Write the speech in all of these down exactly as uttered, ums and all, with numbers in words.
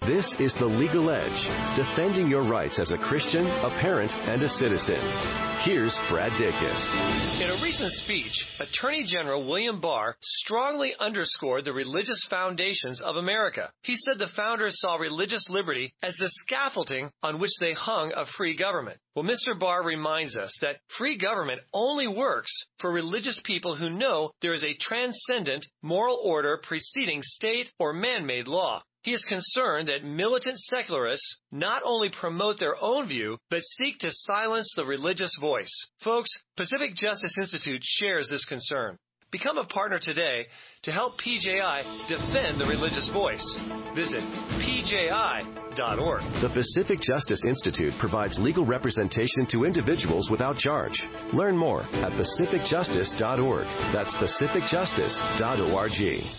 This is The Legal Edge, defending your rights as a Christian, a parent, and a citizen. Here's Brad Dacus. In a recent speech, Attorney General William Barr strongly underscored the religious foundations of America. He said the founders saw religious liberty as the scaffolding on which they hung a free government. Well, Mister Barr reminds us that free government only works for religious people who know there is a transcendent moral order preceding state or man-made law. He is concerned that militant secularists not only promote their own view, but seek to silence the religious voice. Folks, Pacific Justice Institute shares this concern. Become a partner today to help P J I defend the religious voice. Visit P J I dot org. The Pacific Justice Institute provides legal representation to individuals without charge. Learn more at pacific justice dot org. That's pacific justice dot org.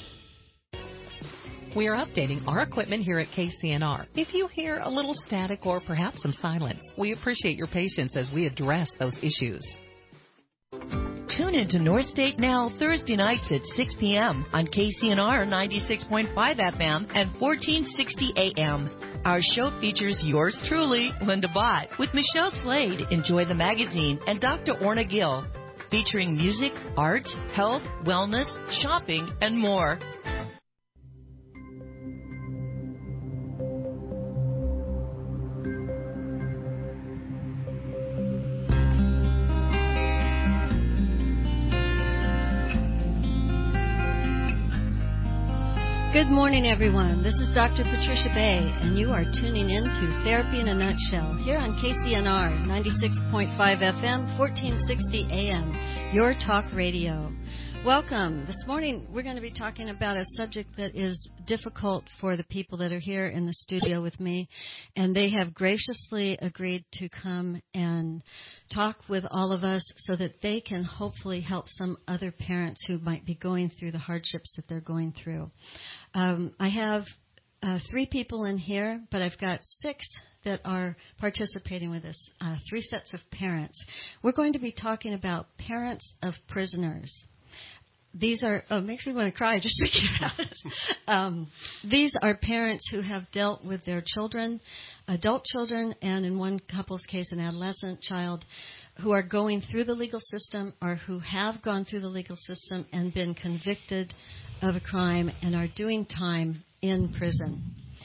We are updating our equipment here at K C N R. If you hear a little static or perhaps some silence, we appreciate your patience as we address those issues. Tune into North State Now Thursday nights at six p.m. on K C N R ninety-six point five F M and fourteen sixty A M. Our show features yours truly, Linda Bott, with Michelle Slade, Enjoy the Magazine, and Doctor Orna Gill, featuring music, art, health, wellness, shopping, and more. Good morning, everyone. This is Doctor Patricia Bay, and you are tuning in to Therapy in a Nutshell here on K C N R ninety-six point five F M, fourteen sixty A M, your talk radio. Welcome. This morning, we're going to be talking about a subject that is difficult for the people that are here in the studio with me, and they have graciously agreed to come and talk with all of us so that they can hopefully help some other parents who might be going through the hardships that they're going through. Um, I have uh, three people in here, but I've got six that are participating with us, uh, three sets of parents. We're going to be talking about parents of prisoners. These are, oh, it makes me want to cry just thinking about it. Um, these are parents who have dealt with their children, adult children, and in one couple's case, an adolescent child, who are going through the legal system or who have gone through the legal system and been convicted of a crime and are doing time in prison.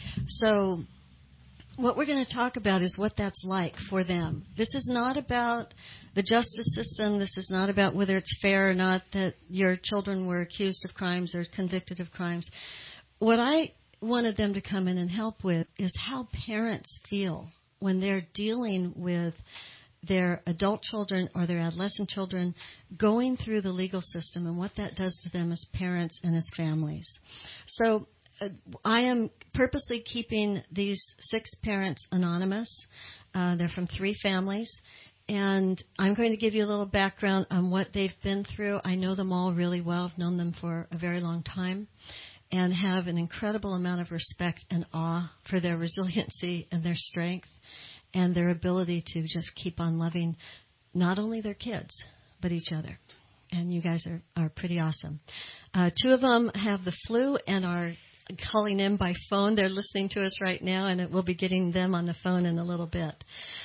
So what we're going to talk about is what that's like for them. This is not about the justice system. This is not about whether it's fair or not that your children were accused of crimes or convicted of crimes. What I wanted them to come in and help with is how parents feel when they're dealing with their adult children or their adolescent children going through the legal system and what that does to them as parents and as families. So uh, I am purposely keeping these six parents anonymous. Uh, they're from three families. And I'm going to give you a little background on what they've been through. I know them all really well. I've known them for a very long time and have an incredible amount of respect and awe for their resiliency and their strength and their ability to just keep on loving not only their kids, but each other. And you guys are, are pretty awesome. Uh, two of them have the flu and are calling in by phone. They're listening to us right now, and we'll be getting them on the phone in a little bit.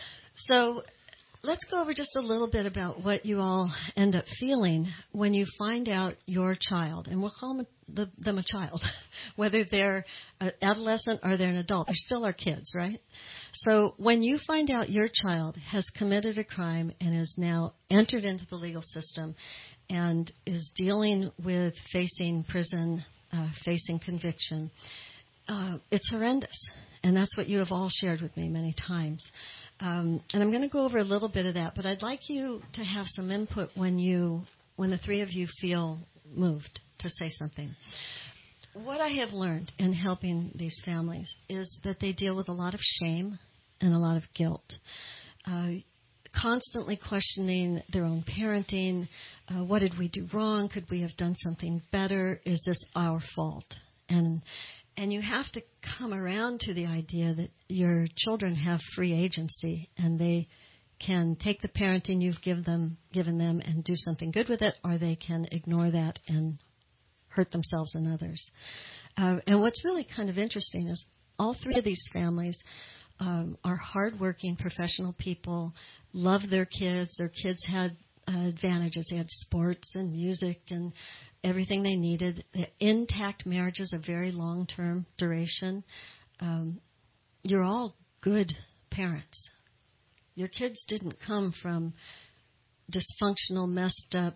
So let's go over just a little bit about what you all end up feeling when you find out your child, and we'll call them a, the, them a child, whether they're an adolescent or they're an adult. They're still our kids, right? So when you find out your child has committed a crime and is now entered into the legal system and is dealing with facing prison, uh, facing conviction, uh, it's horrendous. And that's what you have all shared with me many times. Um, and I'm going to go over a little bit of that, but I'd like you to have some input when you, when the three of you feel moved to say something. What I have learned in helping these families is that they deal with a lot of shame and a lot of guilt, uh, constantly questioning their own parenting. Uh, what did we do wrong? Could we have done something better? Is this our fault? And And you have to come around to the idea that your children have free agency and they can take the parenting you've give them, given them and do something good with it, or they can ignore that and hurt themselves and others. Uh, and what's really kind of interesting is all three of these families um, are hardworking professional people, love their kids. Their kids had uh, advantages. They had sports and music and everything they needed. Intact marriages of very long-term duration. Um, you're all good parents. Your kids didn't come from dysfunctional, messed up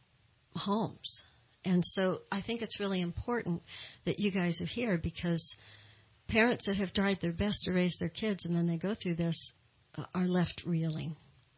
homes. And so I think it's really important that you guys are here, because parents that have tried their best to raise their kids and then they go through this uh, are left reeling.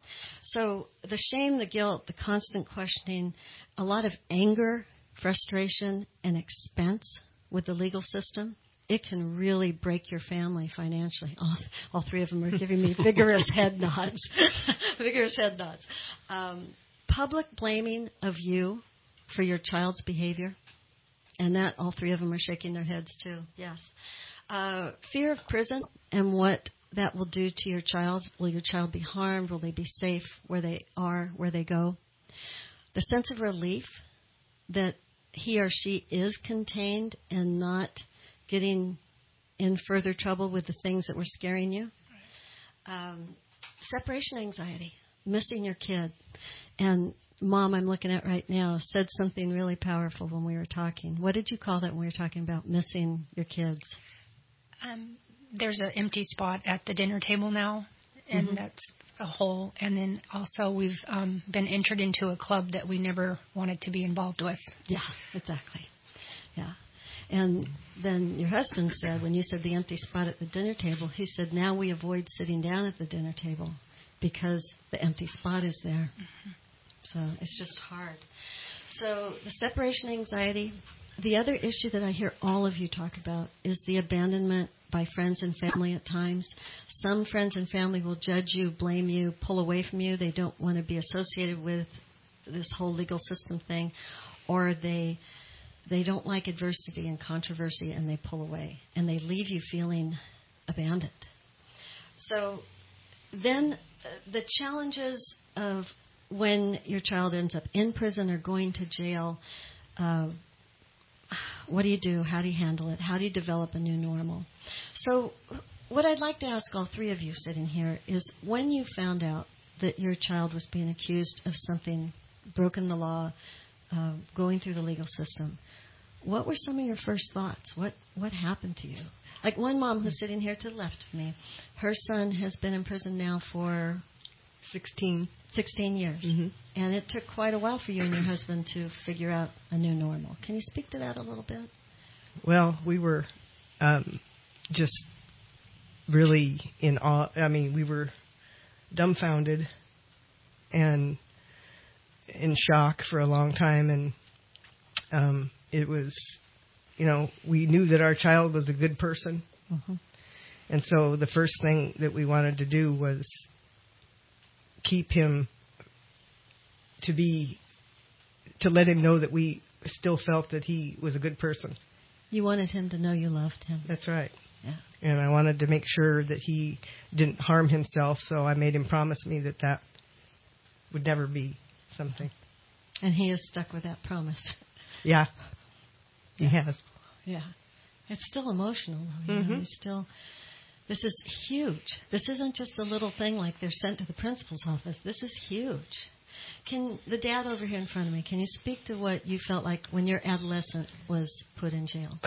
So the shame, the guilt, the constant questioning, a lot of anger, frustration, and expense with the legal system, it can really break your family financially. All, all three of them are giving me vigorous head nods. vigorous head nods. Um, public blaming of you for your child's behavior, and that all three of them are shaking their heads too. Yes. Uh, fear of prison and what that will do to your child. Will your child be harmed? Will they be safe where they are, where they go? The sense of relief that he or she is contained and not getting in further trouble with the things that were scaring you. Um, separation anxiety, missing your kid. And Mom, I'm looking at right now, said something really powerful when we were talking. What did you call that when we were talking about missing your kids? Um, there's an empty spot at the dinner table now, and mm-hmm. that's a hole. And then also we've um, been entered into a club that we never wanted to be involved with. Yeah, exactly. Yeah. And then your husband said, when you said the empty spot at the dinner table, he said, now we avoid sitting down at the dinner table because the empty spot is there. Mm-hmm. So it's just hard. So the separation anxiety. The other issue that I hear all of you talk about is the abandonment by friends and family at times. Some friends and family will judge you, blame you, pull away from you. They don't want to be associated with this whole legal system thing, or they they don't like adversity and controversy, and they pull away, and they leave you feeling abandoned. So then uh, the challenges of when your child ends up in prison or going to jail, uh, what do you do? How do you handle it? How do you develop a new normal? So what I'd like to ask all three of you sitting here is, when you found out that your child was being accused of something, broken the law, uh, going through the legal system, what were some of your first thoughts? What what happened to you? Like one mom who's sitting here to the left of me, her son has been in prison now for sixteen. sixteen years. Mm-hmm. And it took quite a while for you and your husband to figure out a new normal. Can you speak to that a little bit? Well, we were um, just really in awe. I mean, we were dumbfounded and in shock for a long time. And um, it was, you know, we knew that our child was a good person. Mm-hmm. And so the first thing that we wanted to do was keep him to be, to let him know that we still felt that he was a good person. You wanted him to know you loved him. That's right. Yeah. And I wanted to make sure that he didn't harm himself, so I made him promise me that that would never be something. And he is stuck with that promise. Yeah. He yeah. has. Yeah. It's still emotional, though. You mm-hmm. know, it's still... This is huge. This isn't just a little thing like they're sent to the principal's office. This is huge. Can the dad over here in front of me, can you speak to what you felt like when your adolescent was put in jail?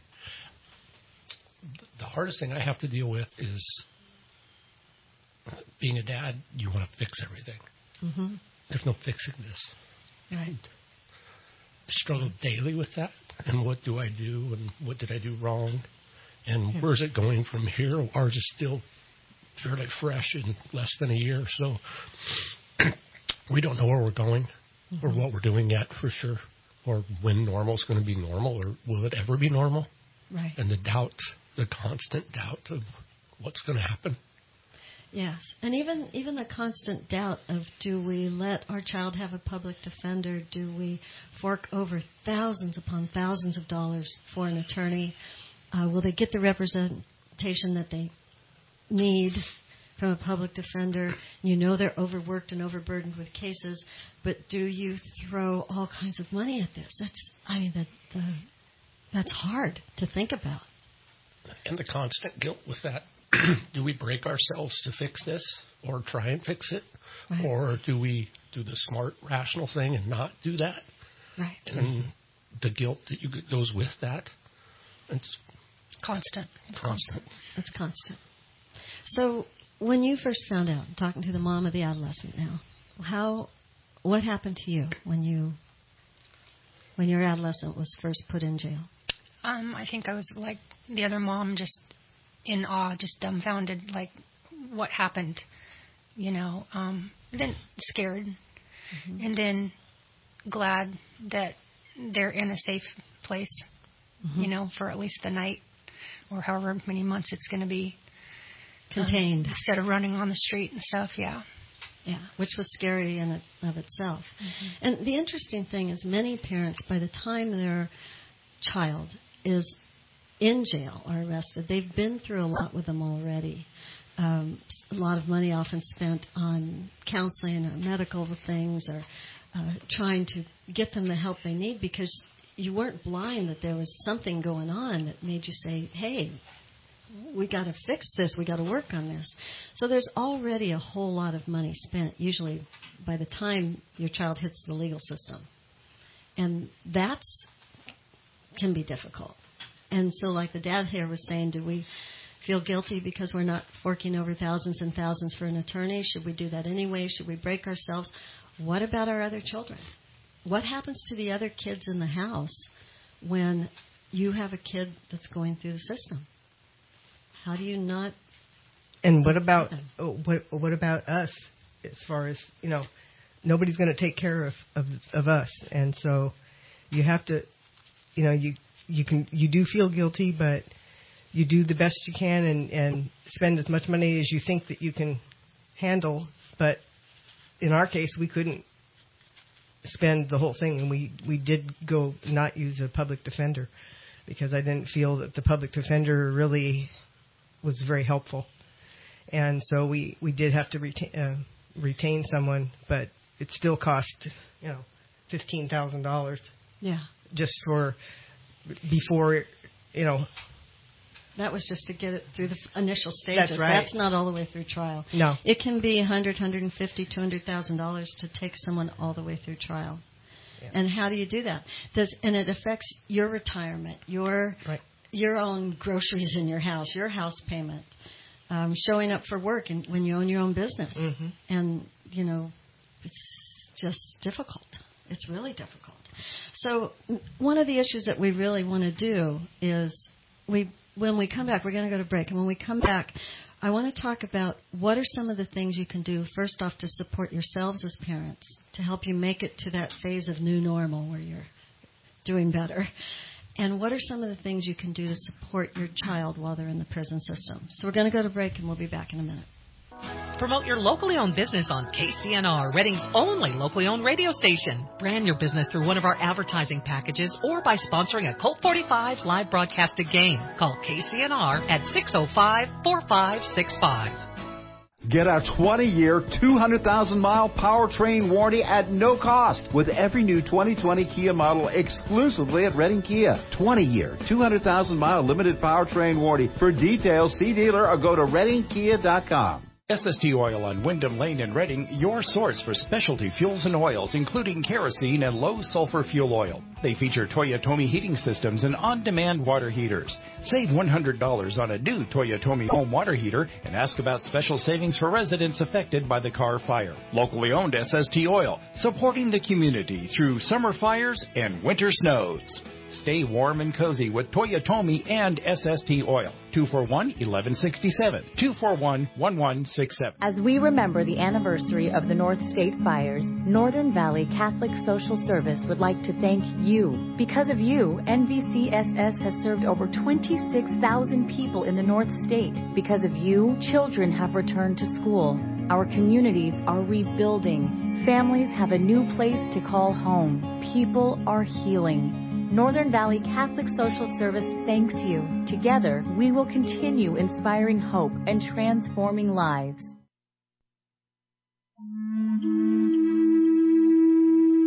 The hardest thing I have to deal with is being a dad, you want to fix everything. Mm-hmm. There's no fixing this. Right. I struggle daily with that. And what do I do? And what did I do wrong? And yeah. where's it going from here? Ours is still fairly fresh in less than a year. So we don't know where we're going mm-hmm. or what we're doing yet for sure, or when normal is going to be normal, or will it ever be normal? Right. And the doubt, the constant doubt of what's going to happen. Yes. And even even the constant doubt of, do we let our child have a public defender? Do we fork over thousands upon thousands of dollars for an attorney? Uh, will they get the representation that they need from a public defender? You know they're overworked and overburdened with cases, but do you throw all kinds of money at this? That's, I mean, that the, that's hard to think about. And the constant guilt with that. Do we break ourselves to fix this or try and fix it? Right. Or do we do the smart, rational thing and not do that? Right. And the guilt that you, goes with that. It's constant. It's constant. It's constant. So when you first found out, talking to the mom of the adolescent now, how, what happened to you when you, when your adolescent was first put in jail? Um, I think I was like the other mom, just in awe, just dumbfounded, like what happened, you know. Um, then scared, mm-hmm. and then glad that they're in a safe place, mm-hmm. you know, for at least the night or however many months it's going to be. Contained. Um, instead of running on the street and stuff, yeah. Yeah, which was scary in it, of itself. Mm-hmm. And the interesting thing is many parents, by the time their child is in jail or arrested, they've been through a lot with them already. Um, a lot of money often spent on counseling or medical things or uh, trying to get them the help they need, because you weren't blind that there was something going on that made you say, hey, we got to fix this, we got to work on this. So there's already a whole lot of money spent, usually by the time your child hits the legal system. And that's can be difficult. And so like the dad here was saying, do we feel guilty because we're not forking over thousands and thousands for an attorney? Should we do that anyway? Should we break ourselves? What about our other children? What happens to the other kids in the house when you have a kid that's going through the system? How do you not? And what about oh, what what about us? As far as, you know, nobody's going to take care of, of of us, and so you have to, you know, you you can you do feel guilty, but you do the best you can and, and spend as much money as you think that you can handle. But in our case, we couldn't spend the whole thing, and we we did go not use a public defender because I didn't feel that the public defender really was very helpful. And so we, we did have to retain, uh, retain someone, but it still cost, you know, fifteen thousand dollars. Yeah. Just for, before, you know. That was just to get it through the initial stages. That's right. That's not all the way through trial. No. It can be one hundred thousand dollars, one hundred fifty thousand dollars, two hundred thousand dollars to take someone all the way through trial. Yeah. And how do you do that? Does, and it affects your retirement, your right. your own groceries in your house, your house payment, um, showing up for work and when you own your own business. Mm-hmm. And, you know, it's just difficult. It's really difficult. So one of the issues that we really want to do is we when we come back, we're going to go to break. And when we come back, I want to talk about what are some of the things you can do, first off, to support yourselves as parents, to help you make it to that phase of new normal where you're doing better. And what are some of the things you can do to support your child while they're in the prison system? So we're going to go to break, and we'll be back in a minute. Promote your locally owned business on K C N R, Redding's only locally owned radio station. Brand your business through one of our advertising packages or by sponsoring a Colt forty-five's live broadcasted game. Call K C N R at six oh five, four five six five. Get our twenty-year, two hundred thousand mile powertrain warranty at no cost with every new twenty twenty Kia model exclusively at Redding Kia. twenty-year, two hundred thousand mile limited powertrain warranty. For details, see dealer or go to redding kia dot com. S S T Oil on Wyndham Lane in Redding, your source for specialty fuels and oils, including kerosene and low-sulfur fuel oil. They feature Toyotomi heating systems and on-demand water heaters. Save one hundred dollars on a new Toyotomi home water heater and ask about special savings for residents affected by the Carr fire. Locally owned S S T Oil, supporting the community through summer fires and winter snows. Stay warm and cozy with Toyotomi and S S T Oil. two four one, one one six seven. two four one, one one six seven. As we remember the anniversary of the North State fires, Northern Valley Catholic Social Service would like to thank you. Because of you, N V C S S has served over twenty-six thousand people in the North State. Because of you, children have returned to school. Our communities are rebuilding. Families have a new place to call home. People are healing. Northern Valley Catholic Social Service thanks you. Together, we will continue inspiring hope and transforming lives.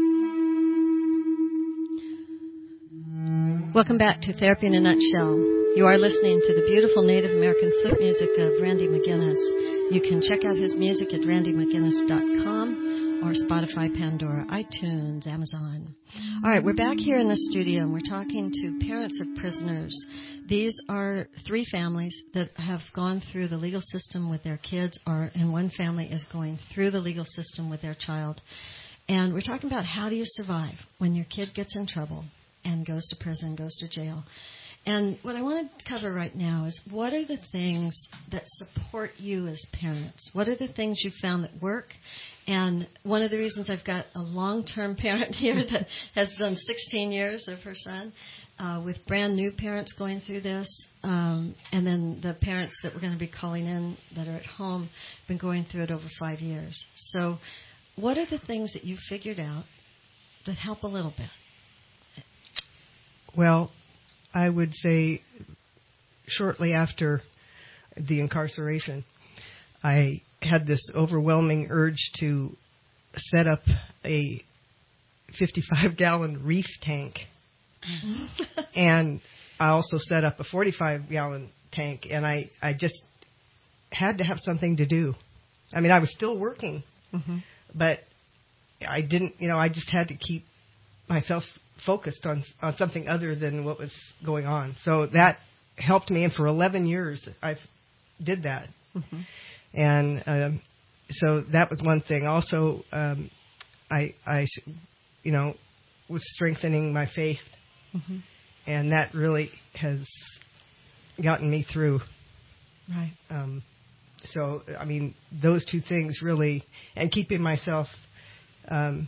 Welcome back to Therapy in a Nutshell. You are listening to the beautiful Native American flute music of Randy McGinnis. You can check out his music at randy mcginnis dot com or Spotify, Pandora, iTunes, Amazon. All right, we're back here in the studio, and we're talking to parents of prisoners. These are three families that have gone through the legal system with their kids, or and one family is going through the legal system with their child. And we're talking about how do you survive when your kid gets in trouble and goes to prison, goes to jail. And what I want to cover right now is what are the things that support you as parents? What are the things you found that work? And one of the reasons I've got a long-term parent here that has done sixteen years of her son uh, with brand new parents going through this, um, and then the parents that we're going to be calling in that are at home have been going through it over five years. So what are the things that you figured out that help a little bit? Well, I would say shortly after the incarceration, I had this overwhelming urge to set up a fifty-five gallon reef tank. And I also set up a forty-five gallon tank, and I, I just had to have something to do. I mean, I was still working, mm-hmm. but I didn't, you know, I just had to keep myself focused on on something other than what was going on. So that helped me, and for eleven years I did that. Mm-hmm. And um, so that was one thing. Also, um, I, I, you know, was strengthening my faith, mm-hmm. and that really has gotten me through. Right. Um, so, I mean, those two things really, and keeping myself. Um,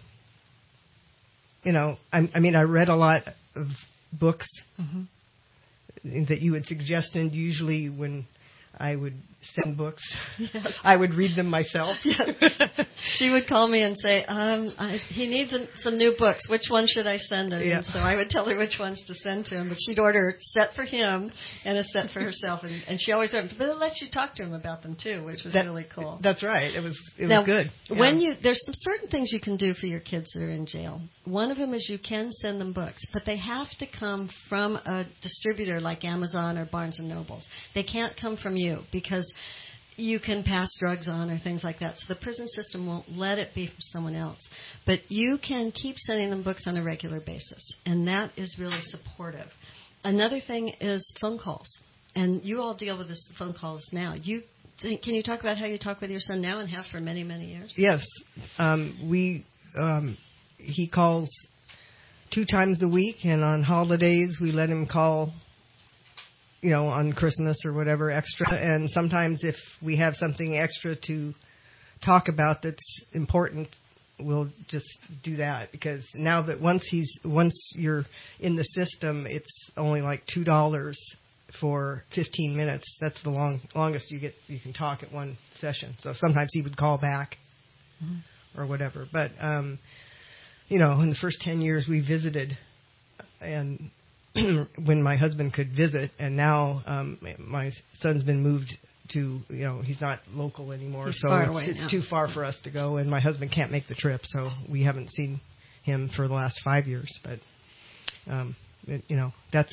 You know, I, I mean, I read a lot of books mm-hmm. that you would suggest, and usually when I would send books, yes. I would read them myself. Yes. She would call me and say, um, I, he needs a, some new books. Which one should I send him? Yeah. And so I would tell her which ones to send to him, but she'd order a set for him and a set for herself, and, and she always ordered, but it lets you talk to him about them too, which was that, really cool. That's right. It was it now, was good. Yeah. When you there's some certain things you can do for your kids that are in jail. One of them is you can send them books, but they have to come from a distributor like Amazon or Barnes and Nobles. They can't come from you because you can pass drugs on or things like that. So the prison system won't let it be from someone else. But you can keep sending them books on a regular basis, and that is really supportive. Another thing is phone calls, and you all deal with this phone calls now. You can you talk about how you talk with your son now and have for many, many years? Yes. Um, we um, he calls two times a week, and on holidays we let him call, you know, on Christmas or whatever extra. And sometimes if we have something extra to talk about that's important, we'll just do that. Because now that once he's once you're in the system, it's only like two dollars for fifteen minutes. That's the long longest you get you can talk at one session. So sometimes he would call back mm-hmm. or whatever. But um, you know, in the first ten years we visited, and when my husband could visit, and now um, my son's been moved to, you know, he's not local anymore, he's so far it's, away it's now. too far for us to go, and my husband can't make the trip, so we haven't seen him for the last five years. But um, it, you know, that's,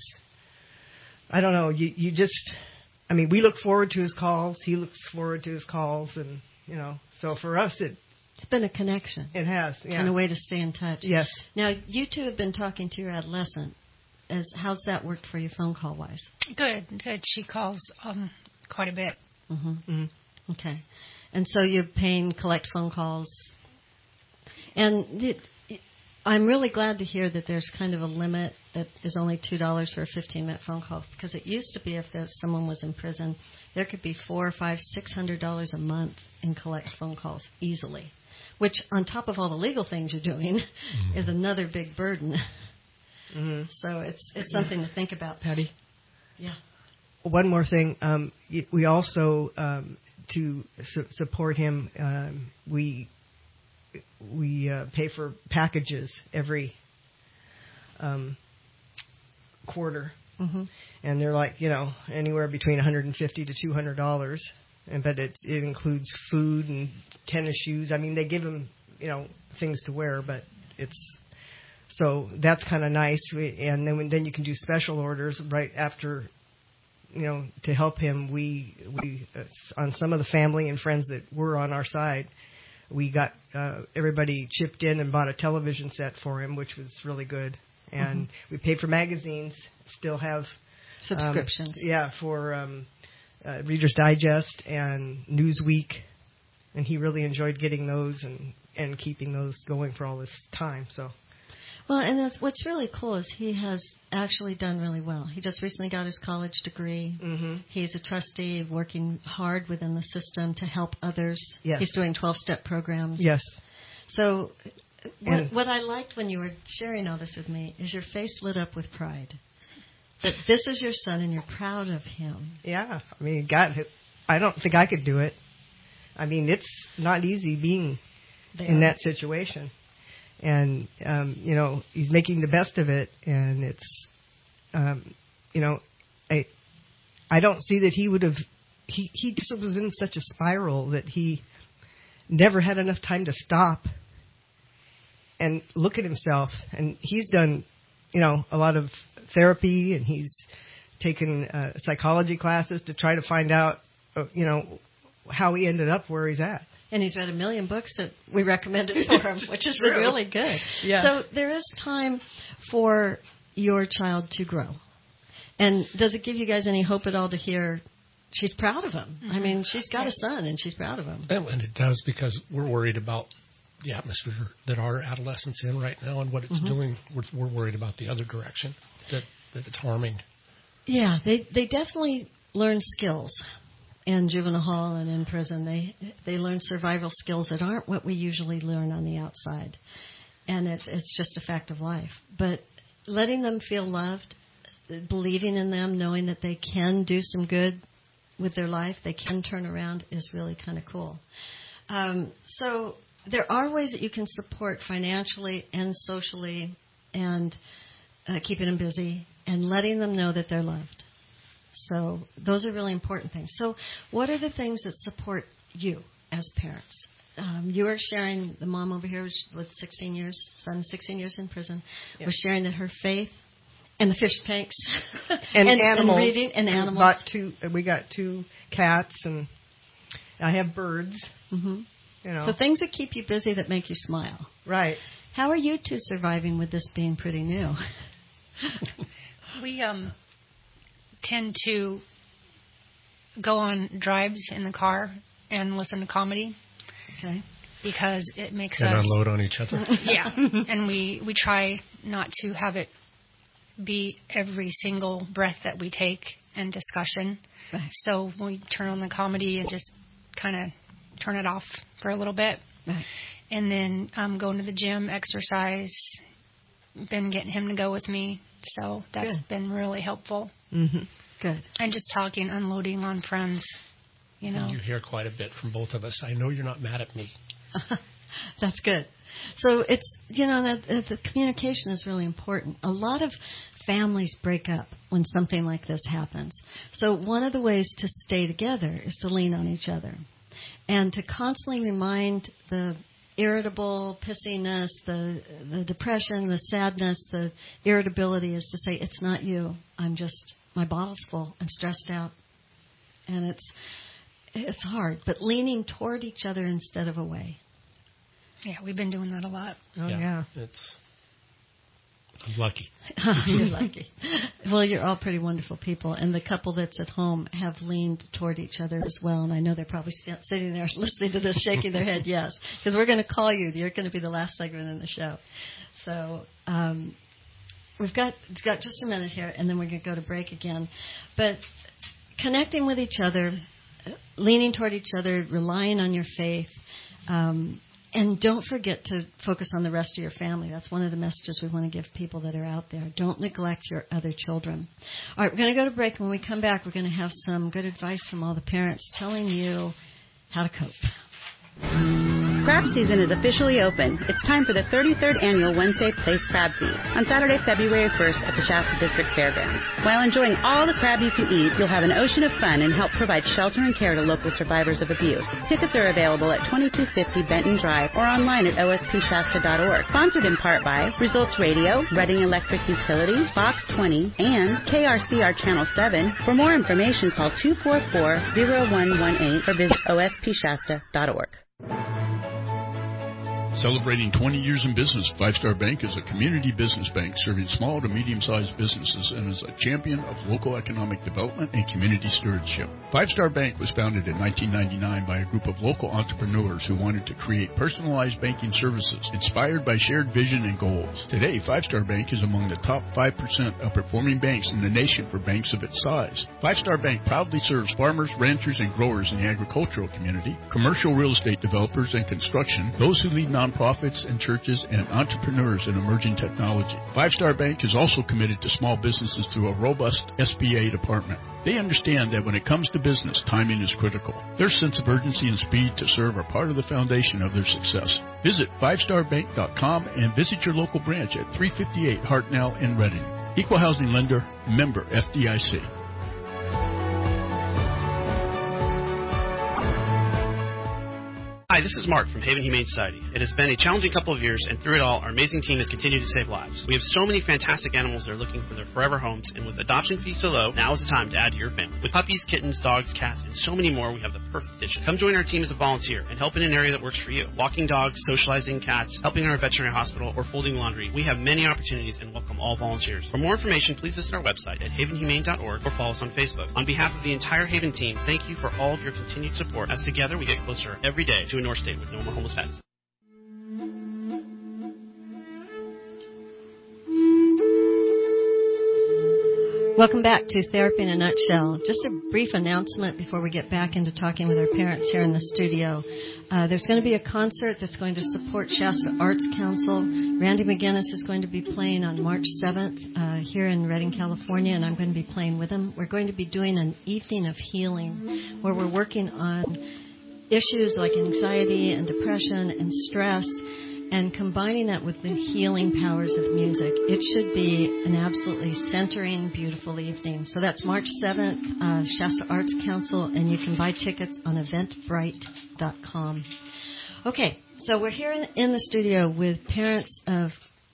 I don't know, you you just, I mean, we look forward to his calls, he looks forward to his calls, and you know, so for us it. It's been a connection. It has, yeah. And a way to stay in touch. Yes. Now, you two have been talking to your adolescent. As, how's that worked for you phone call-wise? Good, good. She calls um, quite a bit. Mm-hmm. Mm-hmm. Okay. And so you're paying collect phone calls. And it, it, I'm really glad to hear that there's kind of a limit that is only two dollars for a fifteen-minute phone call, because it used to be if there, someone was in prison, there could be four or five, six hundred dollars a month in collect phone calls easily, which on top of all the legal things you're doing mm-hmm. is another big burden. Mm-hmm. So it's it's something to think about, Patty. Yeah. One more thing, um, we also um, to su- support him, um, we we uh, pay for packages every um, quarter, mm-hmm. and they're like, you know, anywhere between one hundred fifty to two hundred dollars, and but it it includes food and tennis shoes. I mean, they give him, you know, things to wear, but it's. So that's kind of nice, and then when, then you can do special orders right after you know, to help him, we we uh, on some of the family and friends that were on our side, we got uh, everybody chipped in and bought a television set for him, which was really good. And mm-hmm. we paid for magazines. Still have subscriptions. Um, yeah, for um, uh, Reader's Digest and Newsweek, and he really enjoyed getting those and, and keeping those going for all this time. So. Well, and that's, what's really cool is he has actually done really well. He just recently got his college degree. Mm-hmm. He's a trustee working hard within the system to help others. Yes. He's doing twelve-step programs. Yes. So what, what I liked when you were sharing all this with me is your face lit up with pride. That this is your son and you're proud of him. Yeah. I mean, God, I don't think I could do it. I mean, it's not easy being there in that situation. And, um, you know, he's making the best of it. And it's, um, you know, I I don't see that he would have, he, he just was in such a spiral that he never had enough time to stop and look at himself. And he's done, you know, a lot of therapy, and he's taken uh, psychology classes to try to find out, uh, you know, how he ended up where he's at. And he's read a million books that we recommended for him, which has been really good. Yeah. So there is time for your child to grow. And does it give you guys any hope at all to hear she's proud of him? Mm-hmm. I mean, she's got a son, and she's proud of him. And it does, because we're worried about the atmosphere that our adolescent's in right now and what it's mm-hmm. doing. We're, we're worried about the other direction, that, that it's harming. Yeah, they they definitely learn skills. In juvenile hall and in prison, they they learn survival skills that aren't what we usually learn on the outside, and it, it's just a fact of life. But letting them feel loved, believing in them, knowing that they can do some good with their life, they can turn around, is really kind of cool. Um, so there are ways that you can support financially and socially, and uh, keeping them busy and letting them know that they're loved. So those are really important things. So what are the things that support you as parents? Um, you are sharing, the mom over here was with sixteen years, son sixteen years in prison, yeah. was sharing that her faith and the fish tanks and, and animals, and reading and animals. Bought two, we got two cats, and I have birds. Mm-hmm. You know, so things that keep you busy, that make you smile. Right. How are you two surviving with this being pretty new? we um. tend to go on drives in the car and listen to comedy. Okay. Because it makes and us... And unload on each other. Yeah. And we, we try not to have it be every single breath that we take and discussion. Right. So we turn on the comedy and just kind of turn it off for a little bit. Right. And then um, go into the gym, exercise. Been getting him to go with me. So that's Good. Been really helpful. Mm-hmm. Good. And just talking, unloading on friends, you know. You hear quite a bit from both of us. I know you're not mad at me. That's good. So it's, you know, that, that the communication is really important. A lot of families break up when something like this happens. So one of the ways to stay together is to lean on each other and to constantly remind the irritable, pissiness, the the depression, the sadness, the irritability, is to say, it's not you. I'm just, my bottle's full. I'm stressed out. And it's it's hard, but leaning toward each other instead of away. Yeah, we've been doing that a lot. Oh, yeah. yeah. It's, I'm lucky. You're lucky. Well, you're all pretty wonderful people. And the couple that's at home have leaned toward each other as well. And I know they're probably st- sitting there listening to this, shaking their head, yes. Because we're going to call you. You're going to be the last segment in the show. So um, we've got, got just a minute here, and then we're going to go to break again. But connecting with each other, leaning toward each other, relying on your faith, um, and don't forget to focus on the rest of your family. That's one of the messages we want to give people that are out there. Don't neglect your other children. All right, we're going to go to break. When we come back, we're going to have some good advice from all the parents telling you how to cope. Crab season is officially open. It's time for the thirty-third annual Wednesday Place Crab Feast on Saturday, February first at the Shasta District Fairgrounds. While enjoying all the crab you can eat, you'll have an ocean of fun and help provide shelter and care to local survivors of abuse. Tickets are available at twenty-two fifty Benton Drive or online at O S P Shasta dot org. Sponsored in part by Results Radio, Reading Electric Utility, Fox twenty, and K R C R Channel seven. For more information, call two four four, zero one one eight or visit O S P Shasta dot org. Celebrating twenty years in business, Five Star Bank is a community business bank serving small to medium-sized businesses and is a champion of local economic development and community stewardship. Five Star Bank was founded in nineteen ninety-nine by a group of local entrepreneurs who wanted to create personalized banking services inspired by shared vision and goals. Today, Five Star Bank is among the top five percent of performing banks in the nation for banks of its size. Five Star Bank proudly serves farmers, ranchers, and growers in the agricultural community, commercial real estate developers and construction, those who lead nonprofits and churches, and entrepreneurs in emerging technology. Five Star Bank is also committed to small businesses through a robust S B A department. They understand that when it comes to business, timing is critical. Their sense of urgency and speed to serve are part of the foundation of their success. Visit five star bank dot com and visit your local branch at three fifty-eight Hartnell in Reading. Equal housing lender, member F D I C. Hi, this is Mark from Haven Humane Society. It has been a challenging couple of years, and through it all, our amazing team has continued to save lives. We have so many fantastic animals that are looking for their forever homes, and with adoption fees so low, now is the time to add to your family. With puppies, kittens, dogs, cats, and so many more, we have the perfect addition. Come join our team as a volunteer and help in an area that works for you. Walking dogs, socializing cats, helping in our veterinary hospital, or folding laundry. We have many opportunities and welcome all volunteers. For more information, please visit our website at haven humane dot org or follow us on Facebook. On behalf of the entire Haven team, thank you for all of your continued support, as together we get closer every day to a North State with no more homeless pets. Welcome back to Therapy in a Nutshell. Just a brief announcement before we get back into talking with our parents here in the studio. Uh, there's going to be a concert that's going to support Shasta Arts Council. Randy McGinnis is going to be playing on March seventh uh, here in Redding, California, and I'm going to be playing with him. We're going to be doing an evening of healing where we're working on issues like anxiety and depression and stress, and combining that with the healing powers of music. It should be an absolutely centering, beautiful evening. So that's March seventh, uh, Shasta Arts Council, and you can buy tickets on eventbrite dot com. Okay, so we're here in, in the studio with parents of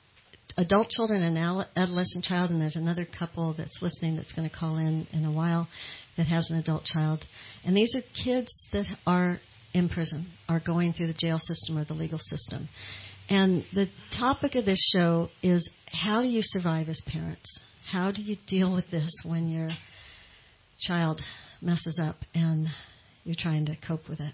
adult children and adolescent child, and there's another couple that's listening that's going to call in in a while that has an adult child. And these are kids that are in prison, are going through the jail system or the legal system. And the topic of this show is, how do you survive as parents? How do you deal with this when your child messes up and you're trying to cope with it?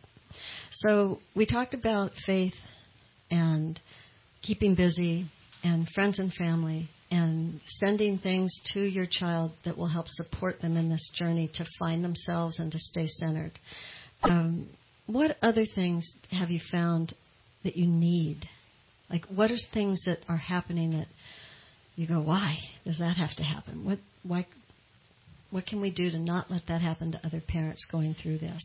So we talked about faith and keeping busy and friends and family and sending things to your child that will help support them in this journey to find themselves and to stay centered. Um, what other things have you found that you need? Like, what are things that are happening that you go, why does that have to happen? What, why, what can we do to not let that happen to other parents going through this?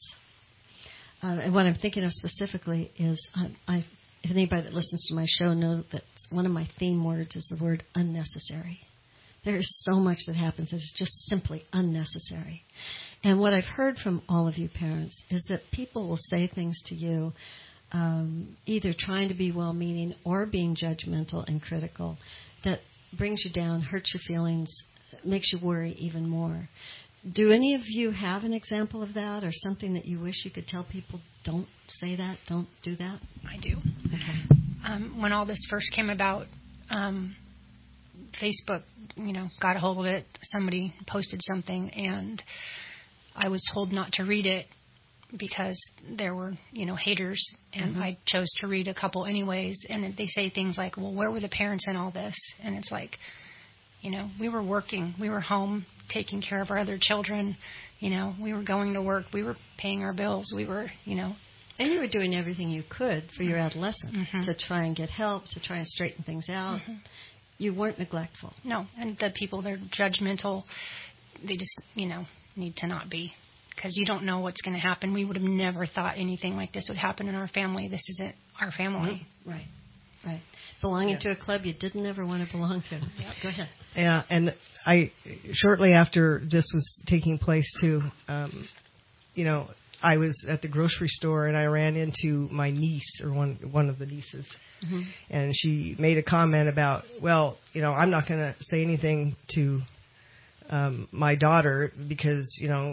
Uh, and what I'm thinking of specifically is, I, I, if anybody that listens to my show knows that one of my theme words is the word unnecessary. There is so much that happens that is just simply unnecessary. And what I've heard from all of you parents is that people will say things to you, um, either trying to be well-meaning or being judgmental and critical, that brings you down, hurts your feelings, makes you worry even more. Do any of you have an example of that, or something that you wish you could tell people, don't say that, don't do that? I do. Okay. Um, when all this first came about, um, Facebook, you know, got a hold of it. Somebody posted something, and I was told not to read it because there were, you know, haters, and mm-hmm. I chose to read a couple anyways. And they say things like, well, where were the parents in all this? And it's like, you know, we were working. We were home taking care of our other children. You know, we were going to work. We were paying our bills. We were, you know. And you were doing everything you could for your adolescent mm-hmm. to try and get help, to try and straighten things out. Mm-hmm. You weren't neglectful. No, and the people that are judgmental, they just, you know, need to not be, because you don't know what's going to happen. We would have never thought anything like this would happen in our family. This isn't our family. Mm-hmm. Right, right. Belonging yeah. to a club you didn't ever want to belong to. Yep. Go ahead. Yeah, and I shortly after this was taking place too, um, you know, I was at the grocery store and I ran into my niece or one one of the nieces. Mm-hmm. And she made a comment about, well, you know, I'm not going to say anything to um, my daughter because, you know,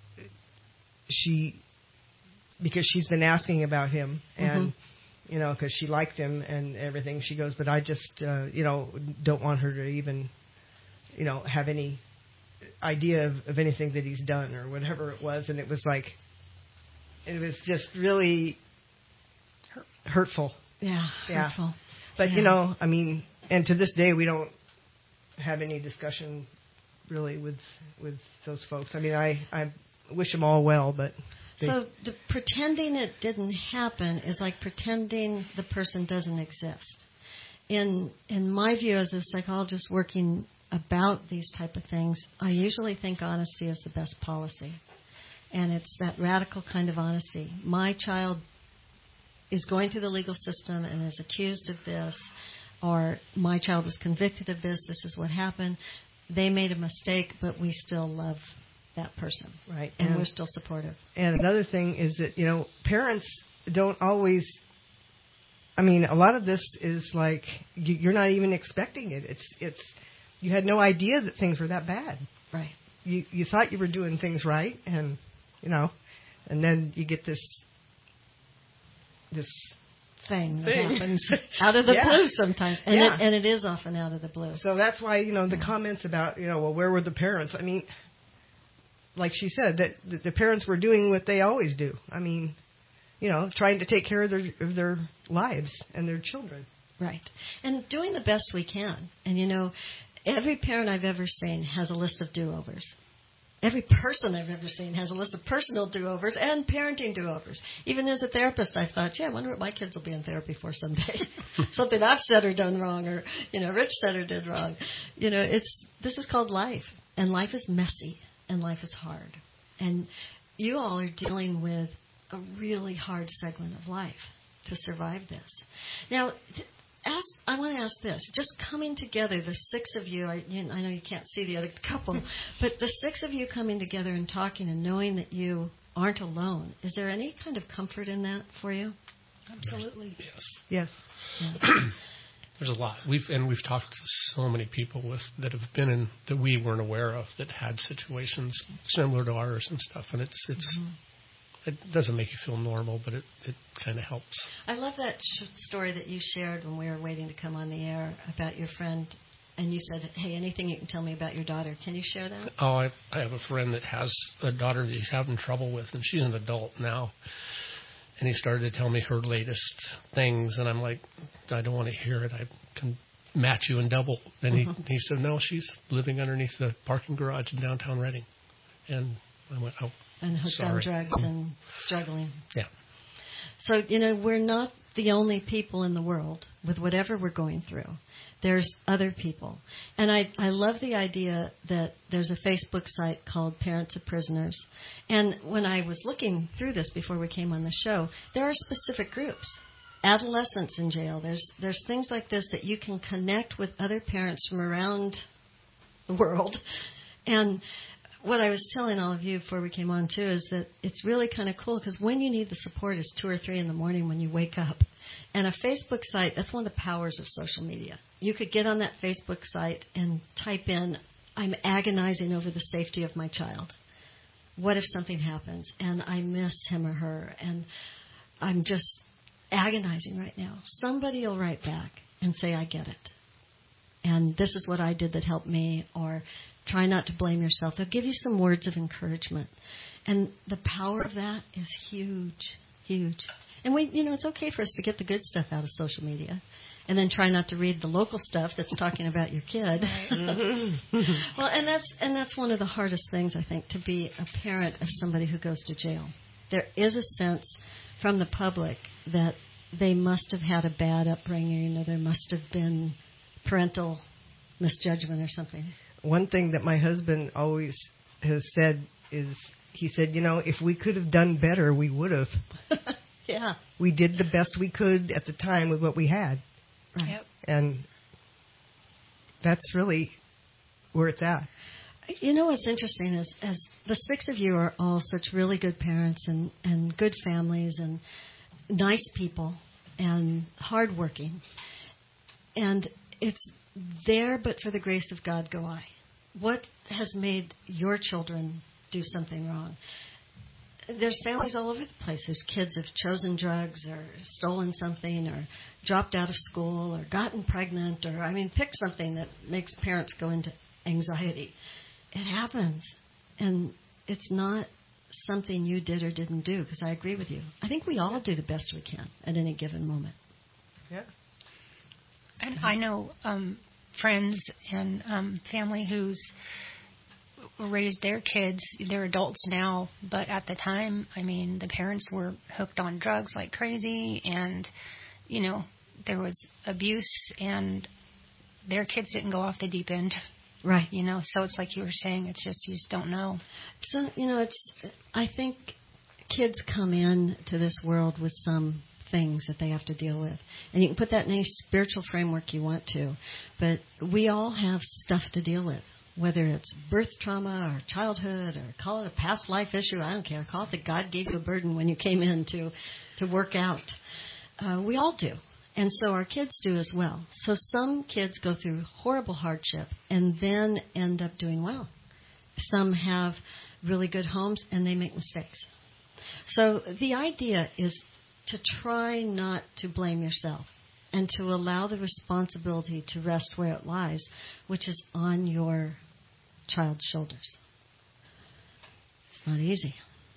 she, because she's been asking about him and, mm-hmm. you know, because she liked him and everything. She goes, but I just, uh, you know, don't want her to even, you know, have any idea of, of anything that he's done or whatever it was. And it was like, it was just really hurtful. Yeah, yeah. hurtful. But, yeah. you know, I mean, and to this day we don't have any discussion really with with those folks. I mean, I, I wish them all well, but... They... So the pretending it didn't happen is like pretending the person doesn't exist. In in my view as a psychologist working about these type of things, I usually think honesty is the best policy. And it's that radical kind of honesty. My child is going through the legal system and is accused of this, or my child was convicted of this, this is what happened. They made a mistake, but we still love that person. Right. And, and we're still supportive. And another thing is that, you know, parents don't always, I mean, a lot of this is like, you're not even expecting it. It's, it's, you had no idea that things were that bad. Right. You, you thought you were doing things right, and, you know, and then you get this, this thing that thing. happens out of the yeah. blue sometimes, and yeah. it, and it is often out of the blue. So that's why, you know, the comments about, you know, well, where were the parents? I mean, like she said, that the parents were doing what they always do. I mean, you know, trying to take care of their of their lives and their children. Right, and doing the best we can. And you know, every parent I've ever seen has a list of do-overs. Every person I've ever seen has a list of personal do-overs and parenting do-overs. Even as a therapist, I thought, yeah, I wonder what my kids will be in therapy for someday. Something I've said or done wrong, or, you know, Rich said or did wrong. You know, it's this is called life, and life is messy, and life is hard. And you all are dealing with a really hard segment of life to survive this. Now, th- Ask, I want to ask this. Just coming together, the six of you, I, you know, I know you can't see the other couple, but the six of you coming together and talking and knowing that you aren't alone, is there any kind of comfort in that for you? Absolutely. Yes. Yes. Yeah. There's a lot. We've and we've talked to so many people with that have been in that we weren't aware of that had situations similar to ours and stuff, and it's it's. Mm-hmm. It doesn't make you feel normal, but it, it kind of helps. I love that sh- story that you shared when we were waiting to come on the air about your friend, and you said, hey, anything you can tell me about your daughter. Can you share that? Oh, I, I have a friend that has a daughter that he's having trouble with, and she's an adult now. And he started to tell me her latest things, and I'm like, I don't want to hear it. I can match you in double. And he, he said, no, she's living underneath the parking garage in downtown Reading. And I went, oh. And hooked Sorry. on drugs and struggling. Yeah. So, you know, we're not the only people in the world with whatever we're going through. There's other people. And I, I love the idea that there's a Facebook site called Parents of Prisoners. And when I was looking through this before we came on the show, there are specific groups. Adolescents in jail. There's there's things like this that you can connect with other parents from around the world. And what I was telling all of you before we came on, too, is that it's really kind of cool because when you need the support is two or three in the morning when you wake up. And a Facebook site, that's one of the powers of social media. You could get on that Facebook site and type in, I'm agonizing over the safety of my child. What if something happens and I miss him or her and I'm just agonizing right now? Somebody will write back and say, I get it. And this is what I did that helped me, or try not to blame yourself. They'll give you some words of encouragement. And the power of that is huge, huge. And we, you know, it's okay for us to get the good stuff out of social media and then try not to read the local stuff that's talking about your kid. Well, and that's and that's one of the hardest things, I think, to be a parent of somebody who goes to jail. There is a sense from the public that they must have had a bad upbringing, or there must have been parental misjudgment or something. One thing that my husband always has said is, he said, you know, if we could have done better, we would have. Yeah. We did the best we could at the time with what we had. Right. Yep. And that's really where it's at. You know what's interesting is, as the six of you are all such really good parents and, and good families and nice people and hardworking. And it's there, but for the grace of God go I. What has made your children do something wrong? There's families all over the place whose kids have chosen drugs or stolen something or dropped out of school or gotten pregnant or, I mean, pick something that makes parents go into anxiety. It happens. And it's not something you did or didn't do, because I agree with you. I think we all do the best we can at any given moment. Yeah. And I know um, friends and um, family who's raised their kids. They're adults now, but at the time, I mean, the parents were hooked on drugs like crazy, and, you know, there was abuse, and their kids didn't go off the deep end. Right. You know, so it's like you were saying, it's just you just don't know. So, you know, it's, I think kids come in to this world with some things that they have to deal with. And you can put that in any spiritual framework you want to. But we all have stuff to deal with, whether it's birth trauma or childhood or call it a past life issue. I don't care. Call it that God gave you a burden when you came in to, to work out. Uh, we all do. And so our kids do as well. So some kids go through horrible hardship and then end up doing well. Some have really good homes and they make mistakes. So the idea is to try not to blame yourself and to allow the responsibility to rest where it lies, which is on your child's shoulders. It's not easy.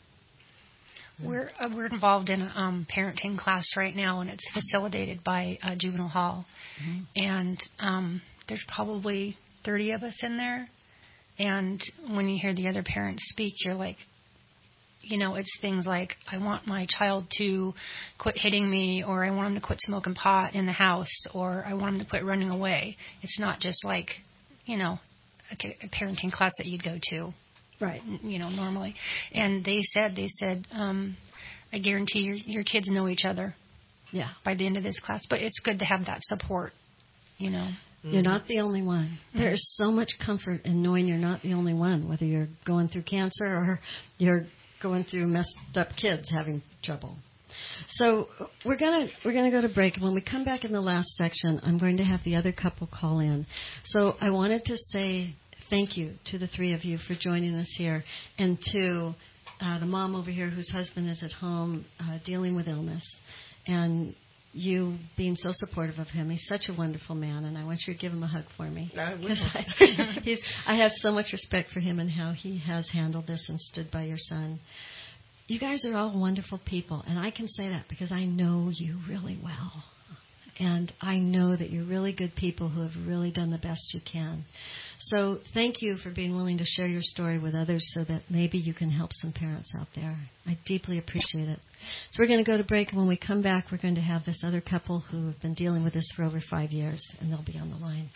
We're uh, we're involved in a um, parenting class right now, and it's facilitated by uh, Juvenile Hall. Mm-hmm. And um, there's probably thirty of us in there. And when you hear the other parents speak, you're like, you know, it's things like, I want my child to quit hitting me, or I want him to quit smoking pot in the house, or I want him to quit running away. It's not just like, you know, a, a parenting class that you'd go to. Right, you know, normally. And they said, they said, um, I guarantee your your kids know each other. Yeah. By the end of this class. But it's good to have that support, you know. You're not the only one. There's so much comfort in knowing you're not the only one, whether you're going through cancer or you're going through messed up kids having trouble. So we're gonna we're gonna go to break. When we come back in the last section, I'm going to have the other couple call in. So I wanted to say thank you to the three of you for joining us here, and to uh, the mom over here whose husband is at home uh, dealing with illness, and you being so supportive of him. He's such a wonderful man, and I want you to give him a hug for me. I will. I, he's, I have so much respect for him and how he has handled this and stood by your son. You guys are all wonderful people, and I can say that because I know you really well. And I know that you're really good people who have really done the best you can. So thank you for being willing to share your story with others so that maybe you can help some parents out there. I deeply appreciate it. So we're going to go to break, and when we come back, we're going to have this other couple who have been dealing with this for over five years, and they'll be on the line.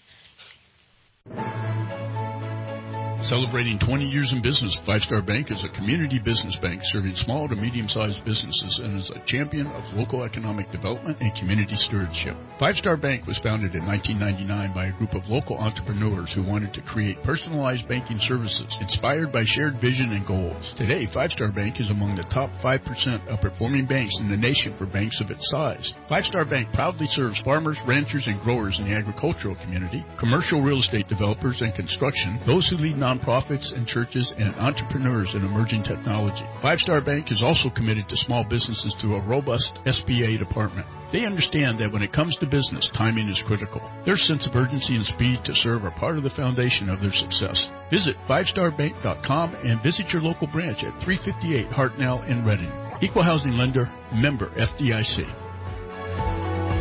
Celebrating twenty years in business, Five Star Bank is a community business bank serving small to medium-sized businesses and is a champion of local economic development and community stewardship. Five Star Bank was founded in nineteen ninety-nine by a group of local entrepreneurs who wanted to create personalized banking services inspired by shared vision and goals. Today, Five Star Bank is among the top five percent of performing banks in the nation for banks of its size. Five Star Bank proudly serves farmers, ranchers, and growers in the agricultural community, commercial real estate developers and construction, those who lead nonprofits and churches, and entrepreneurs in emerging technology. Five Star Bank is also committed to small businesses through a robust S B A department. They understand that when it comes to business, timing is critical. Their sense of urgency and speed to serve are part of the foundation of their success. Visit five star bank dot com and visit your local branch at three fifty-eight Hartnell in Reading. Equal housing lender, member F D I C.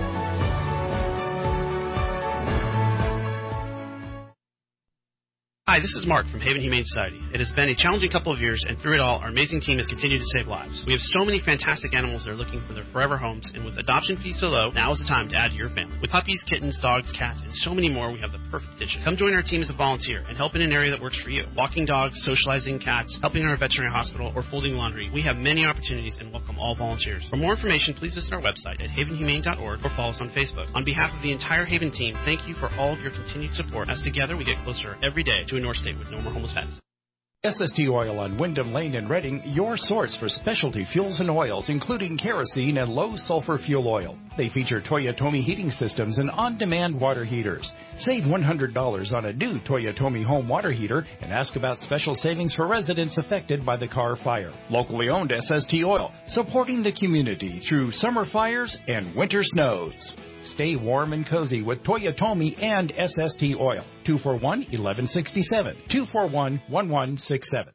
Hi, Hi, this is Mark from Haven Humane Society. It has been a challenging couple of years, and through it all, our amazing team has continued to save lives. We have so many fantastic animals that are looking for their forever homes, and with adoption fees so low, now is the time to add to your family. With puppies, kittens, dogs, cats, and so many more, we have the perfect addition. Come join our team as a volunteer and help in an area that works for you. Walking dogs, socializing cats, helping in our veterinary hospital, or folding laundry. We have many opportunities and welcome all volunteers. For more information, please visit our website at haven humane dot org or follow us on Facebook. On behalf of the entire Haven team, thank you for all of your continued support, as together we get closer every day to a North State with no more homeless pets. S S T Oil on Wyndham Lane in Reading, your source for specialty fuels and oils, including kerosene and low-sulfur fuel oil. They feature Toyotomi heating systems and on-demand water heaters. Save one hundred dollars on a new Toyotomi home water heater and ask about special savings for residents affected by the Carr fire. Locally owned S S T Oil, supporting the community through summer fires and winter snows. Stay warm and cozy with Toyotomi and S S T Oil. two four one, one one six seven. two four one, one one six seven.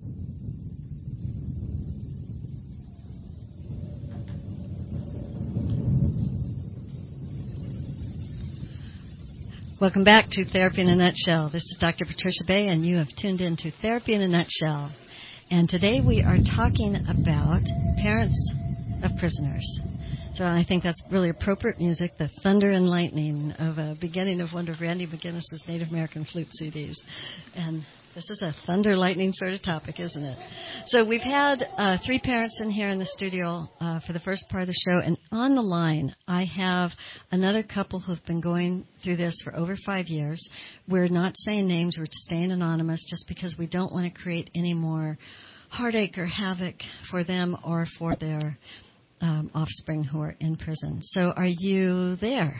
Welcome back to Therapy in a Nutshell. This is Doctor Patricia Bay, and you have tuned in to Therapy in a Nutshell. And today we are talking about parents of prisoners. So I think that's really appropriate music, the thunder and lightning of a beginning of one of Randy McGinnis's Native American flute C Ds. And this is a thunder lightning sort of topic, isn't it? So we've had uh, three parents in here in the studio uh, for the first part of the show. And on the line, I have another couple who've been going through this for over five years. We're not saying names. We're staying anonymous just because we don't want to create any more heartache or havoc for them or for their Um, offspring who are in prison. So are you there?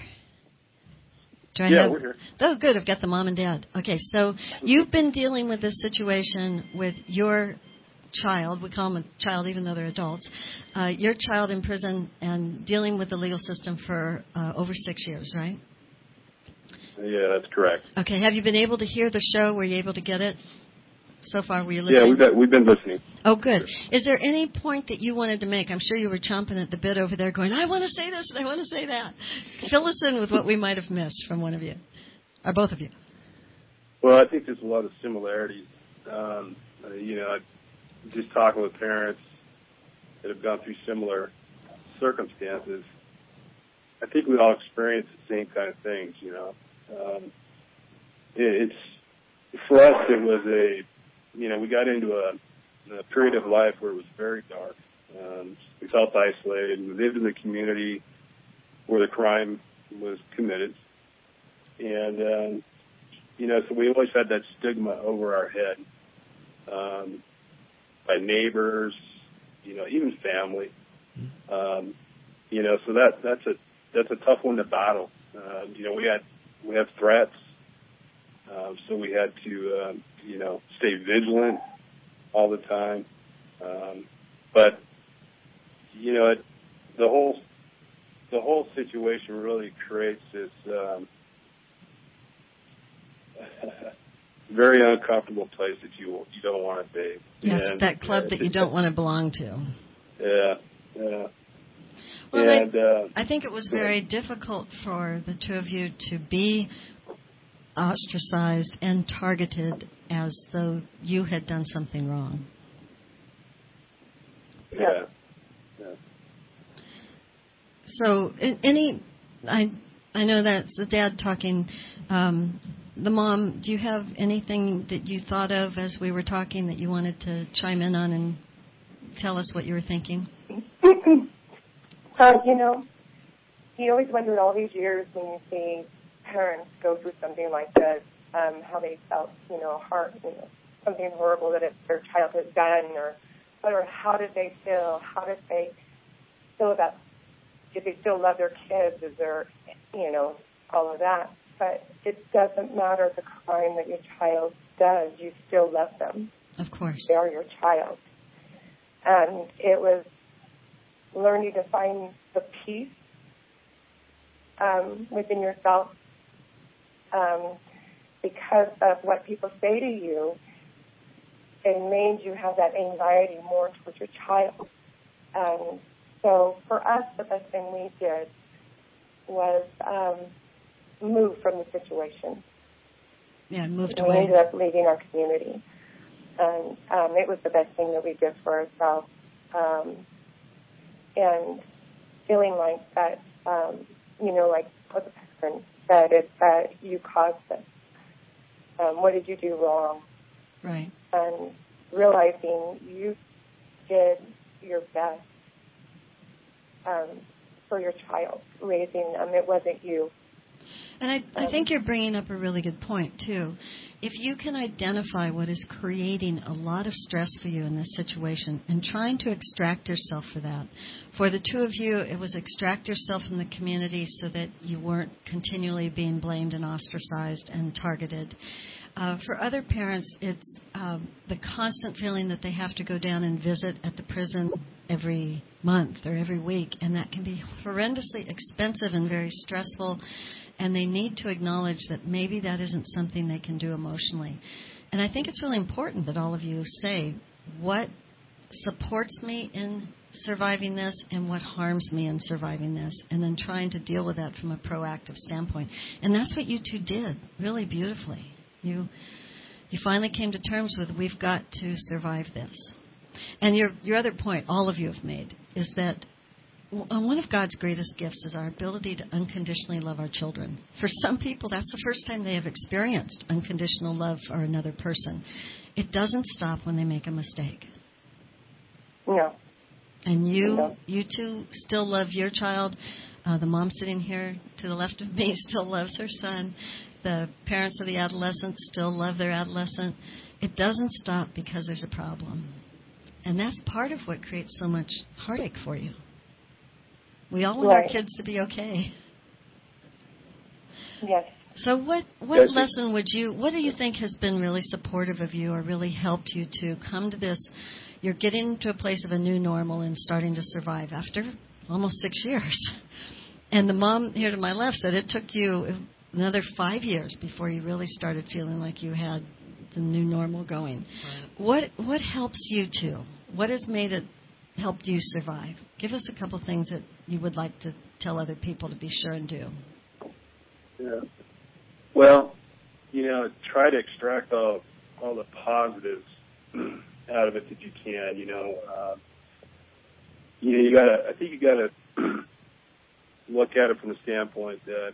Do I yeah, have... we're here. Oh, good. I've got the mom and dad. Okay, so you've been dealing with this situation with your child. We call them a child even though they're adults. Uh, your child in prison and dealing with the legal system for uh, over six years, right? Yeah, that's correct. Okay, have you been able to hear the show? Were you able to get it? So far, were you listening? Yeah, we've been, we've been listening. Oh, good. Is there any point that you wanted to make? I'm sure you were chomping at the bit over there going, I want to say this and I want to say that. Fill us in with what we might have missed from one of you, or both of you. Well, I think there's a lot of similarities. Um, uh, you know, I, just talking with parents that have gone through similar circumstances, I think we all experience the same kind of things, you know. Um, it, it's, for us, it was a, you know, we got into a, a period of life where it was very dark. Um, we felt isolated. We lived in the community where the crime was committed. And, um, you know, so we always had that stigma over our head um, by neighbors, you know, even family. Um, you know, so that that's a that's a tough one to battle. Uh, you know, we had we have threats. Um, so we had to, um, you know, stay vigilant all the time. Um, but, you know, it, the whole the whole situation really creates this um, very uncomfortable place that you you don't want to be. Yes, and, that club uh, that you don't want to belong to. Yeah, yeah. Well, and, I, uh, I think it was very difficult for the two of you to be ostracized and targeted as though you had done something wrong. Yeah. yeah. So, any, I, I know that's the dad talking. Um, the mom, do you have anything that you thought of as we were talking that you wanted to chime in on and tell us what you were thinking? uh, you know, you always wonder all these years when you see parents go through something like this, um, how they felt, you know, heart, you know, something horrible that it, their child has done, or, or how did they feel? How did they feel about? Did they still love their kids? Is there, you know, all of that? But it doesn't matter the crime that your child does. You still love them. Of course, they are your child, and it was learning to find the peace um, within yourself. Um, because of what people say to you, it made you have that anxiety more towards your child. Um, so for us, the best thing we did was um, move from the situation. Yeah, moved we away. ended up leaving our community. And um, it was the best thing that we did for ourselves. Um, and feeling like that, um, you know, like what the person said, it's that you caused this. Um, what did you do wrong? Right. And realizing you did your best um, for your child, raising them. It wasn't you. And I, I think you're bringing up a really good point, too. If you can identify what is creating a lot of stress for you in this situation and trying to extract yourself for that. For the two of you, it was extract yourself from the community so that you weren't continually being blamed and ostracized and targeted. Uh, for other parents, it's um, the constant feeling that they have to go down and visit at the prison every month or every week, and that can be horrendously expensive and very stressful. And they need to acknowledge that maybe that isn't something they can do emotionally. And I think it's really important that all of you say what supports me in surviving this and what harms me in surviving this, and then trying to deal with that from a proactive standpoint. And that's what you two did really beautifully. You you finally came to terms with, we've got to survive this. And your your other point, all of you have made, is that one of God's greatest gifts is our ability to unconditionally love our children. For some people, that's the first time they have experienced unconditional love for another person. It doesn't stop when they make a mistake. No. And you, no. you two still love your child. Uh, the mom sitting here to the left of me still loves her son. The parents of the adolescent still love their adolescent. It doesn't stop because there's a problem. And that's part of what creates so much heartache for you. We all want right. our kids to be okay. Yes. So what, what yes, lesson would you, what do you think has been really supportive of you or really helped you to come to this? You're getting to a place of a new normal and starting to survive after almost six years. And the mom here to my left said it took you another five years before you really started feeling like you had the new normal going. Right. What what helps you two? What has made it helped you survive? Give us a couple things that you would like to tell other people to be sure and do. Yeah. Well, you know, try to extract all all the positives out of it that you can. You know, uh, you know, you gotta. I think you gotta look at it from the standpoint that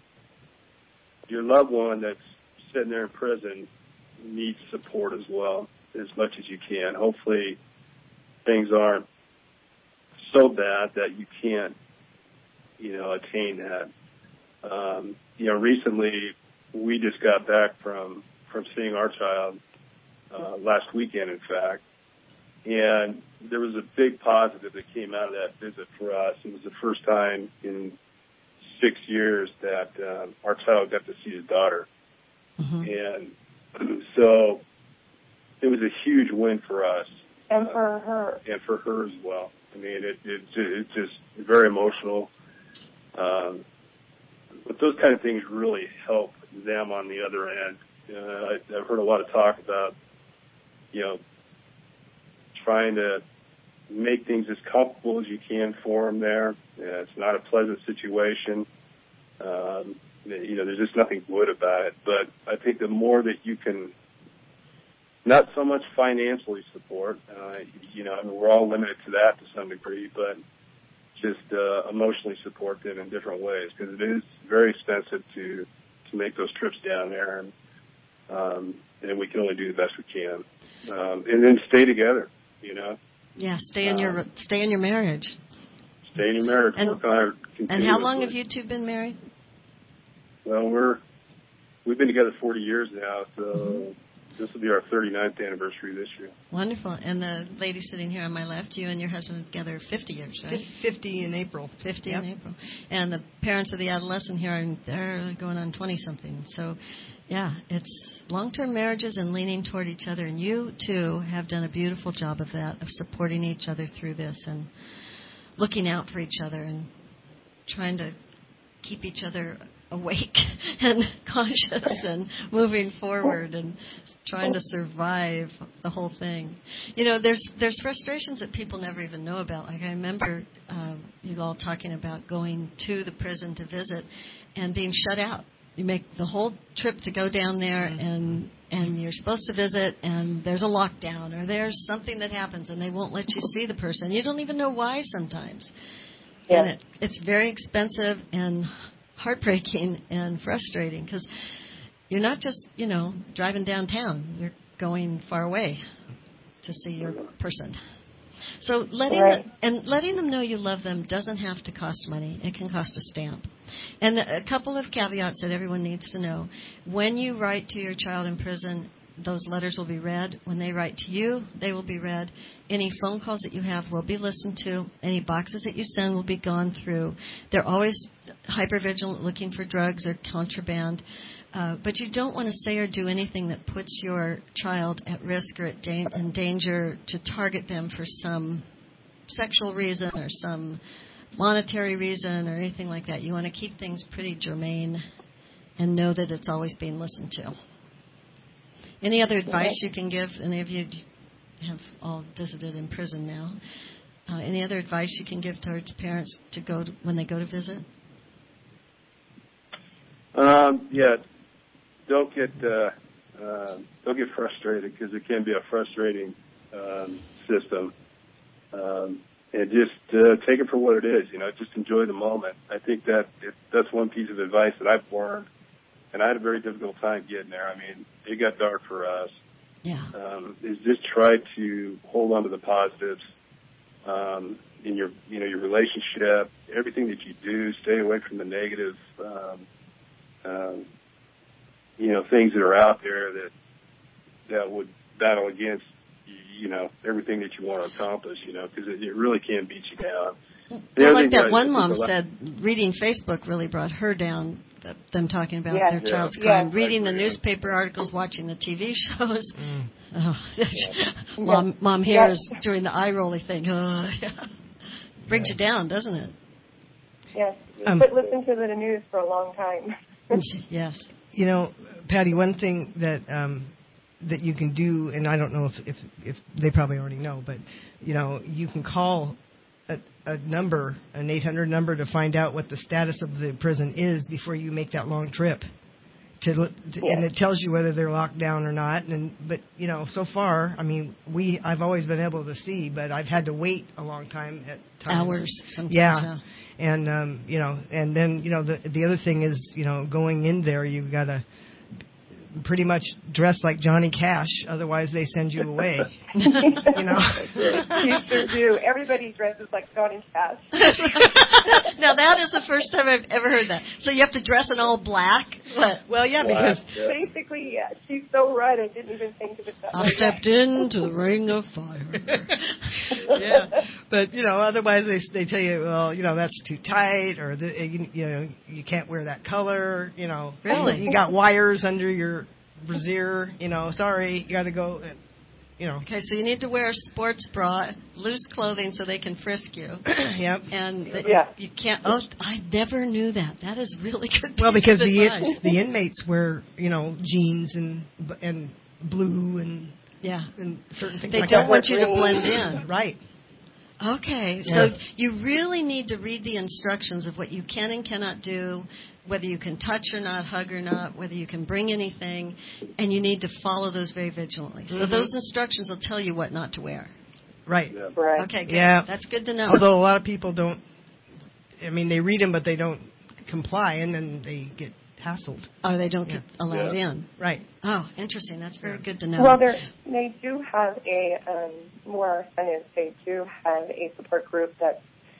your loved one that's sitting there in prison needs support as well, as much as you can. Hopefully, things aren't so bad that you can't, you know, attain that. Um, you know, recently we just got back from, from seeing our child uh, last weekend, in fact, and there was a big positive that came out of that visit for us. It was the first time in six years that uh, our child got to see his daughter, mm-hmm. and so it was a huge win for us. And for her. And for her as well. I mean, it, it, it's just very emotional. Um, but those kind of things really help them on the other end. Uh, I, I've heard a lot of talk about, you know, trying to make things as comfortable as you can for them there. Yeah, it's not a pleasant situation. Um, you know, there's just nothing good about it. But I think the more that you can, not so much financially support, uh, you know, I mean, we're all limited to that to some degree, but just uh, emotionally support them in different ways, because it is very expensive to to make those trips down there, and um, and we can only do the best we can, um, and then stay together, you know. Yeah, stay in your um, stay in your marriage. Stay in your marriage. And, work on it and how long have you two been married? Well, we're we've been together forty years now, so. Mm-hmm. This will be our thirty-ninth anniversary this year. Wonderful. And the lady sitting here on my left, you and your husband are together fifty years, right? fifty in April. fifty yep. in April. And the parents of the adolescent here, are they're going on twenty-something. So, yeah, it's long-term marriages and leaning toward each other. And you, too, have done a beautiful job of that, of supporting each other through this and looking out for each other and trying to keep each other awake and conscious and moving forward and trying to survive the whole thing. You know, there's there's frustrations that people never even know about. Like I remember um, you all talking about going to the prison to visit and being shut out you make the whole trip to go down there, and and you're supposed to visit, and there's a lockdown, or there's something that happens, and they won't let you see the person. You don't even know why sometimes. Yeah. And it, it's very expensive and heartbreaking and frustrating because you're not just, you know, driving downtown. You're going far away to see your person. So letting Right. them, and letting them know you love them doesn't have to cost money. It can cost a stamp. And a couple of caveats that everyone needs to know. When you write to your child in prison, those letters will be read. When they write to you, they will be read. Any phone calls that you have will be listened to. Any boxes that you send will be gone through. They're always hypervigilant, looking for drugs or contraband. Uh, but you don't want to say or do anything that puts your child at risk or at da- in danger to target them for some sexual reason or some monetary reason or anything like that. You want to keep things pretty germane and know that it's always being listened to. Any other advice you can give? Any of you have all visited in prison now. Uh, any other advice you can give towards parents to go to, when they go to visit? Um, yeah, don't get uh, uh, don't get frustrated because it can be a frustrating um, system. Um, and just uh, take it for what it is. You know, just enjoy the moment. I think that it, that's one piece of advice that I've learned. And I had a very difficult time getting there. I mean, it got dark for us. Yeah. Um, is just try to hold on to the positives um, in your, you know, your relationship, everything that you do. Stay away from the negative, um, um, you know, things that are out there that that would battle against, you know, everything that you want to accomplish. You know, because it, it really can beat you down. Well, like that one mom said, reading Facebook really brought her down. Them talking about yes. their yeah. child's crime, yes. reading the newspaper articles, watching the T V shows. Mm. Oh, mom, mom here is doing the eye rolling thing. Oh, yeah. Brings you down, doesn't it? Yes. Um, but listen to the news for a long time. Yes. You know, Patty, one thing that um, that you can do, and I don't know if, if if they probably already know, but you know, you can call a, a number, an eight hundred number, to find out what the status of the prison is before you make that long trip. To, to yeah. and it tells you whether they're locked down or not. And but you know, so far, I mean, we I've always been able to see, but I've had to wait a long time at times. Hours sometimes. Yeah. yeah. And um, you know, and then you know, the the other thing is, you know, going in there, you've got to pretty much dress like Johnny Cash, otherwise they send you away. You know. You sure do. Everybody dresses like Johnny Cash. Now that is the first time I've ever heard that. So you have to dress in all black? What? Well, yeah, Black, because yeah. Basically, yeah. She's so right. I didn't even think of it that way. I stepped into the ring of fire. yeah, but you know, otherwise they they tell you, well, you know, that's too tight, or the, you, you know, you can't wear that color. You know, Really? you got wires under your brassiere. You know, sorry, you got to go. You know. Okay, so you need to wear a sports bra, loose clothing, so they can frisk you. Yep. And the, Yeah. you can't. Oh, I never knew that. That is really good. Well, piece because of the advice. the inmates wear, you know, jeans and and blue and yeah, and certain things. they like don't that. want you to blend in. Right. Okay, so Yeah. you really need to read the instructions of what you can and cannot do, whether you can touch or not, hug or not, whether you can bring anything, and you need to follow those very vigilantly. So Mm-hmm. those instructions will tell you what not to wear. Right. Yeah. Right. Okay, good. Yeah. That's good to know. Although a lot of people don't, I mean, they read them, but they don't comply, and then they get hassled. Oh, they don't Yeah. get allowed Yeah. in. Right. Oh, interesting. That's very good to know. Well, they they do have a, um, where our son is, they do have a support group that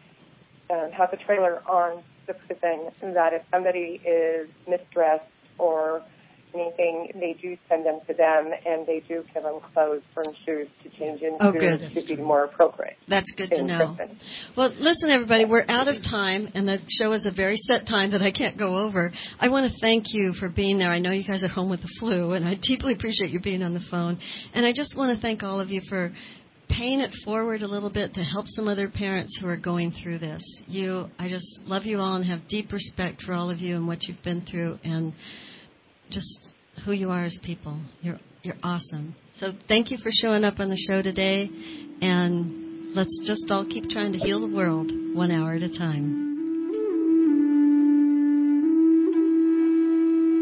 um, has a trailer on the prison that if somebody is misdressed or anything, they do send them to them, and they do give them clothes and shoes to change into Oh, good. to be more appropriate. That's good to in know. prison. Well, listen, everybody, we're out of time, and the show is a very set time that I can't go over. I want to thank you for being there. I know you guys are home with the flu, and I deeply appreciate you being on the phone. And I just want to thank all of you for paying it forward a little bit to help some other parents who are going through this. You, I just love you all and have deep respect for all of you and what you've been through, and just who you are as people. You're you're awesome. So thank you for showing up on the show today, and let's just all keep trying to heal the world one hour at a time.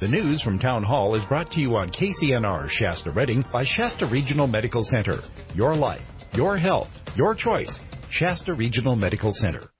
The news from Town Hall is brought to you on K C N R Shasta Redding by Shasta Regional Medical Center. Your life, your health, your choice. Shasta Regional Medical Center.